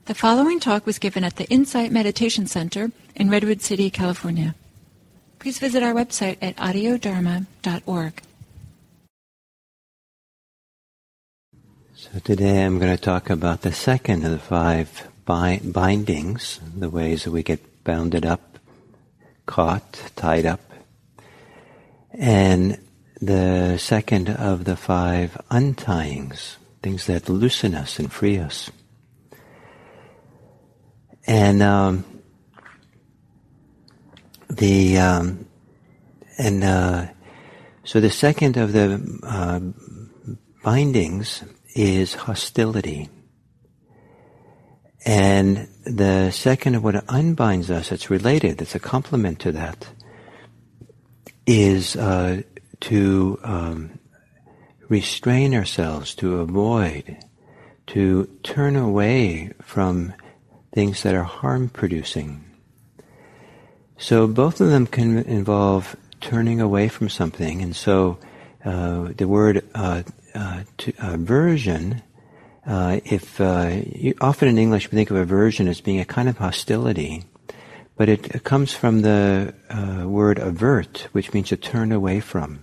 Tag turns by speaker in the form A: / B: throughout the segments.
A: The following talk was given at the Insight Meditation Center in Redwood City, California. Please visit our website at audiodharma.org.
B: So today I'm going to talk about the second of the five bindings, the ways that we get bounded up, caught, tied up, and the second of the five untyings, things that loosen us and free us. And so the second of the bindings is hostility. And the second of what unbinds us, it's related, it's a complement to that, is to restrain ourselves, to avoid, to turn away from things that are harm-producing. So both of them can involve turning away from something, and so the word aversion, often in English we think of aversion as being a kind of hostility, but it comes from the word avert, which means to turn away from.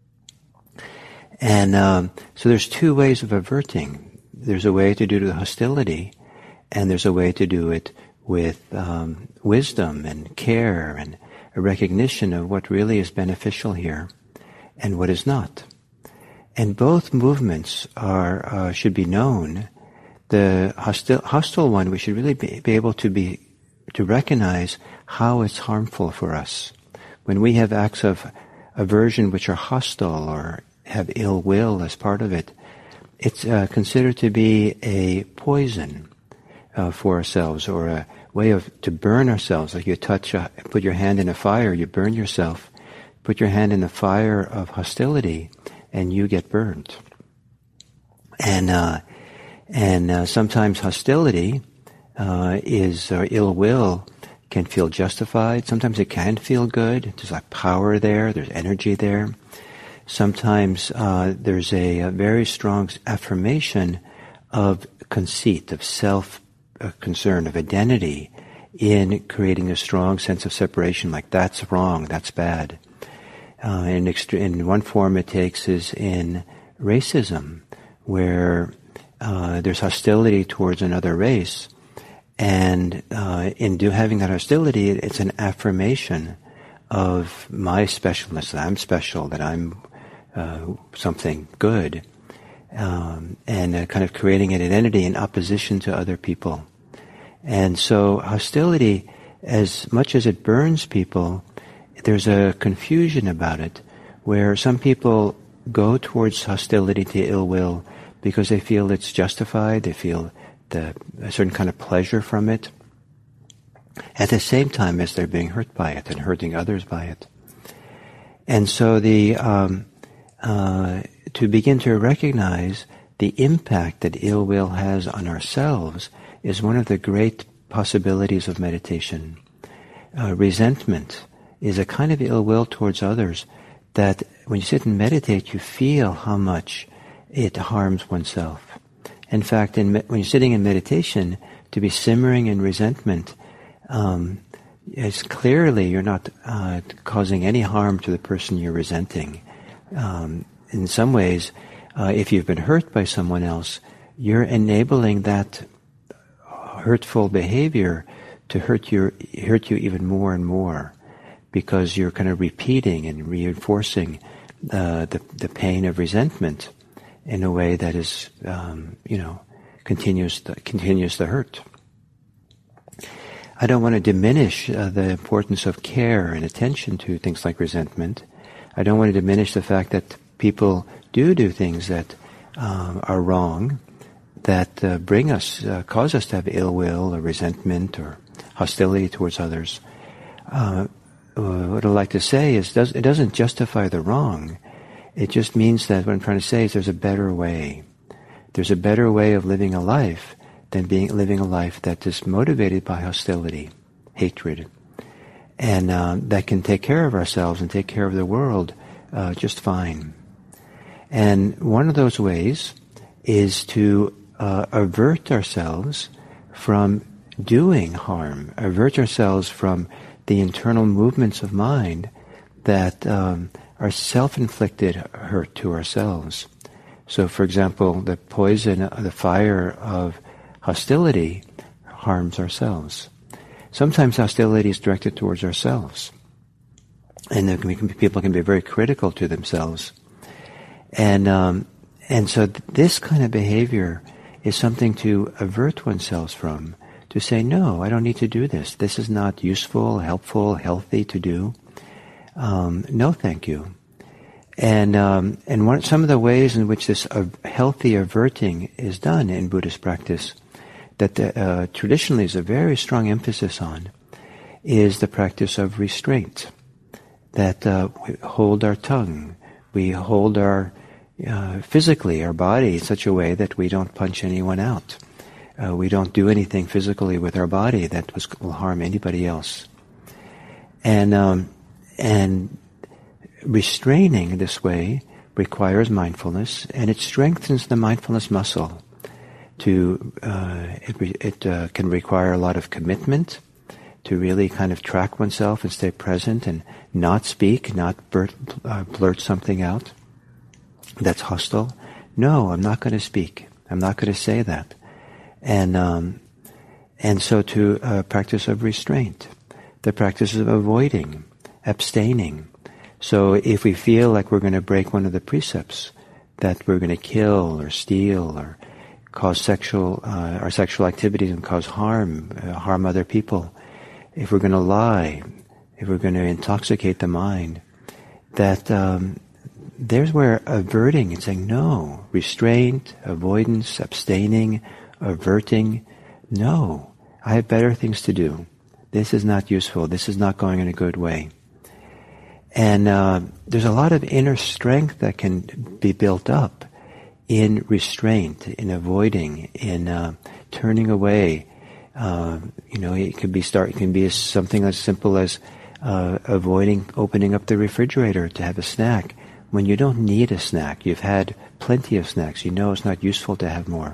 B: And so there's two ways of averting. There's a way to do the hostility, and there's a way to do it with wisdom and care and a recognition of what really is beneficial here and what is not. And both movements should be known. The hostile one, we should really be able to recognize how it's harmful for us. When we have acts of aversion which are hostile or have ill will as part of it, it's considered to be a poison for ourselves, or a way to burn ourselves. Like you put your hand in a fire, you burn yourself. Put your hand in the fire of hostility, and you get burned. And sometimes hostility or ill will can feel justified. Sometimes it can feel good. There's like power there. There's energy there. Sometimes there's a very strong affirmation of conceit, of self-concern, of identity in creating a strong sense of separation, like that's wrong, that's bad. In one form it takes is in racism, where there's hostility towards another race, and in having that hostility, it's an affirmation of my specialness, that I'm special, that I'm something good, and kind of creating an identity in opposition to other people. And so hostility, as much as it burns people, there's a confusion about it, where some people go towards hostility to ill will because they feel it's justified, they feel a certain kind of pleasure from it, at the same time as they're being hurt by it and hurting others by it. And so to begin to recognize the impact that ill will has on ourselves is one of the great possibilities of meditation. Resentment is a kind of ill will towards others that when you sit and meditate, you feel how much it harms oneself. In fact, when you're sitting in meditation, to be simmering in resentment, it's clearly you're not causing any harm to the person you're resenting. In some ways, if you've been hurt by someone else, you're enabling that hurtful behavior to hurt you even more and more, because you're kind of repeating and reinforcing the pain of resentment in a way that is, continues the hurt. I don't want to diminish the importance of care and attention to things like resentment. I don't want to diminish the fact that people do things that are wrong, that cause us to have ill will or resentment or hostility towards others. What I'd like to say is it doesn't justify the wrong. It just means that what I'm trying to say is there's a better way. There's a better way of living a life than living a life that is motivated by hostility, hatred, and that can take care of ourselves and take care of the world just fine. And one of those ways is to avert ourselves from doing harm, avert ourselves from the internal movements of mind that are self-inflicted hurt to ourselves. So, for example, the poison, the fire of hostility harms ourselves. Sometimes hostility is directed towards ourselves. And people can be very critical to themselves. And so this kind of behavior is something to avert oneself from, to say, no, I don't need to do this. This is not useful, helpful, healthy to do. No, thank you. And some of the ways in which this healthy averting is done in Buddhist practice, that traditionally is a very strong emphasis on, is the practice of restraint. That we hold our tongue, we hold our physically our body in such a way that we don't punch anyone out. We don't do anything physically with our body that will harm anybody else. And restraining this way requires mindfulness, and it strengthens the mindfulness muscle. It can require a lot of commitment to really kind of track oneself and stay present and not speak, not blurt something out that's hostile. No, I'm not going to speak. I'm not going to say that. And so to practice of restraint, the practice of avoiding, abstaining. So if we feel like we're going to break one of the precepts, that we're going to kill or steal or cause our sexual activities and cause harm other people, if we're going to lie, if we're going to intoxicate the mind, that there's where averting and saying no, restraint, avoidance, abstaining, averting, no, I have better things to do. This is not useful. This is not going in a good way. And there's a lot of inner strength that can be built up in restraint, in avoiding, in turning away. It can be something as simple as avoiding opening up the refrigerator to have a snack when you don't need a snack. You've had plenty of snacks. You know it's not useful to have more.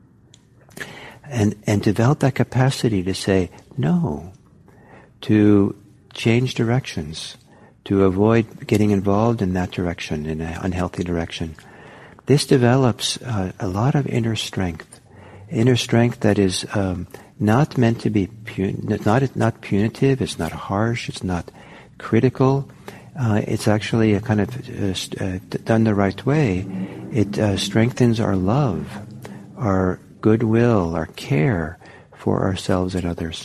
B: And develop that capacity to say no, to change directions, to avoid getting involved in that direction, in an unhealthy direction. This develops a lot of inner strength that is not meant to be not punitive, it's not harsh, it's not critical. It's actually a kind of done the right way. It strengthens our love, our goodwill, our care for ourselves and others.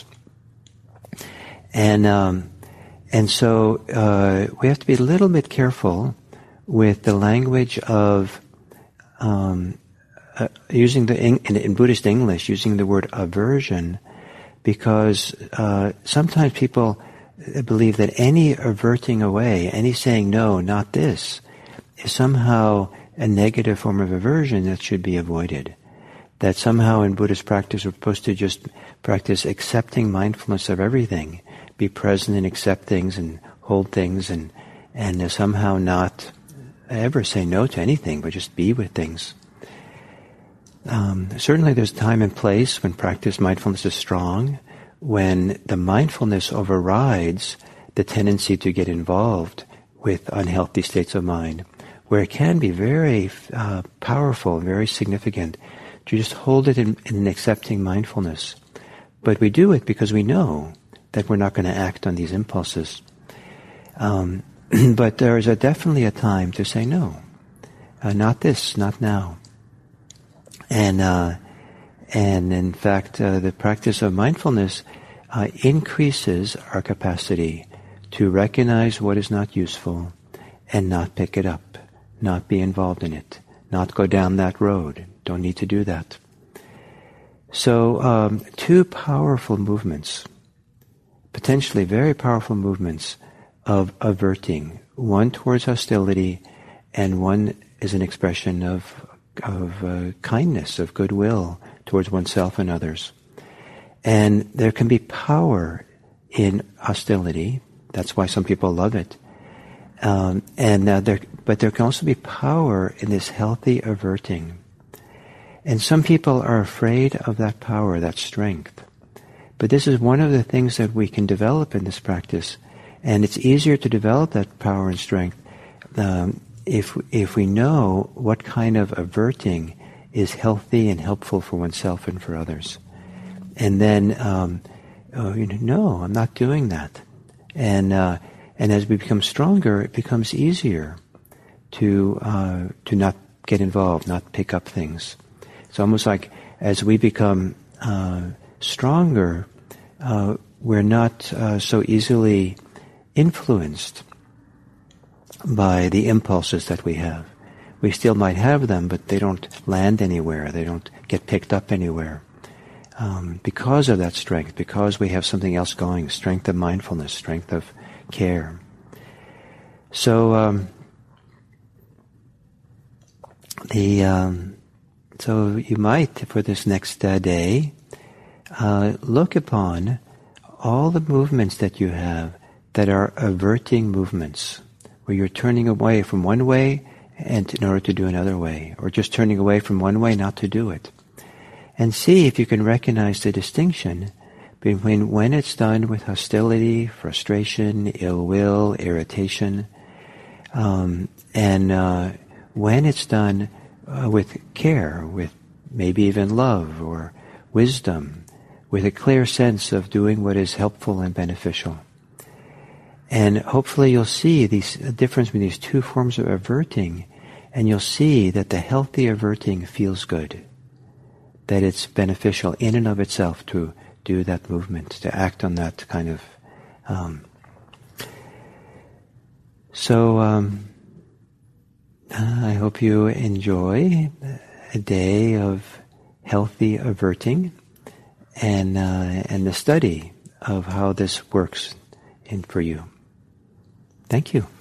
B: And so we have to be a little bit careful with the language of using in Buddhist English, using the word aversion, because sometimes people believe that any averting away, any saying no, not this, is somehow a negative form of aversion that should be avoided. That somehow in Buddhist practice we're supposed to just practice accepting mindfulness of everything, be present and accept things and hold things and somehow not ever say no to anything, but just be with things. Certainly there's time and place when practice mindfulness is strong, when the mindfulness overrides the tendency to get involved with unhealthy states of mind, where it can be very powerful, very significant to just hold it in an accepting mindfulness. But we do it because we know that we're not going to act on these impulses. But there is definitely a time to say no. Not this, not now. And in fact, the practice of mindfulness increases our capacity to recognize what is not useful and not pick it up, not be involved in it, not go down that road. Don't need to do that. So, two powerful movements, potentially very powerful movements of averting, one towards hostility and one is an expression of kindness, of goodwill towards oneself and others. And there can be power in hostility. That's why some people love it. But there can also be power in this healthy averting. And some people are afraid of that power, that strength. But this is one of the things that we can develop in this practice. And it's easier to develop that power and strength if we know what kind of averting is healthy and helpful for oneself and for others. And then, no, I'm not doing that. And as we become stronger, it becomes easier to not get involved, not pick up things. It's almost like as we become stronger, we're not so easily influenced by the impulses that we have. We still might have them, but they don't land anywhere. They don't get picked up anywhere. Because of that strength, because we have something else going, strength of mindfulness, strength of care. So, so you might, for this next day, look upon all the movements that you have that are averting movements, where you're turning away from one way and in order to do another way, or just turning away from one way not to do it. And see if you can recognize the distinction between when it's done with hostility, frustration, ill will, irritation, and when it's done with care, with maybe even love or wisdom, with a clear sense of doing what is helpful and beneficial. And hopefully you'll see the difference between these two forms of averting, and you'll see that the healthy averting feels good, that it's beneficial in and of itself to do that movement, to act on that kind of... I hope you enjoy a day of healthy averting and the study of how this works for you. Thank you.